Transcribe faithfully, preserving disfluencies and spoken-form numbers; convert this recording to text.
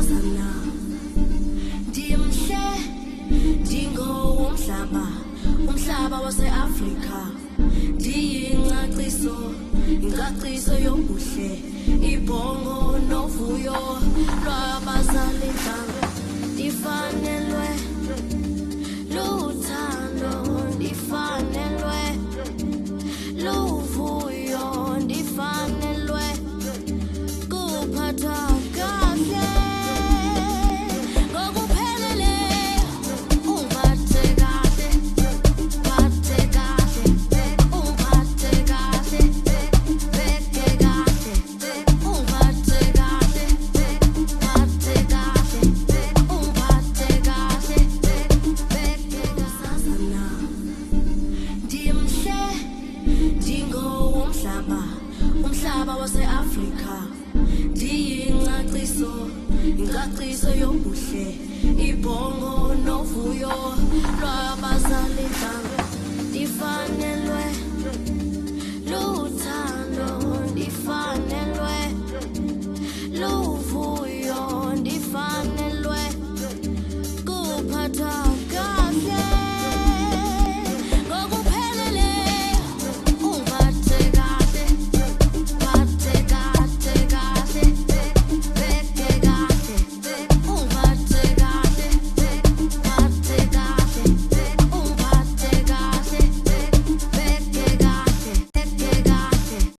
sasana ndimhle ndingowomhlaba umhlaba wase-Afrika ndiyingcaciso ingcaciso yobuhle ibhongo novuyo lwabazali ntanga ndifanelwe luthando ndifanelwe luvuyo ndifanelwe kuphathwa kahle ngokupheleleyo ungiphathe kahle phathe kahle ungiphathe kahle beke kahle ungiphathe kahle phathe kahle ungiphathe kahle beke sasana ndimhle ndingowomhlaba umhlaba wase-Afrika ndiyingcaciso ingcaciso yobuhle ibhongo novuyo lwabazali ntanga ndifanelwe